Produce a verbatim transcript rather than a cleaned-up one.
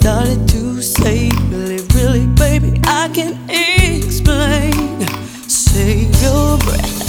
started to say, really, really, baby, I can't explain. Save your breath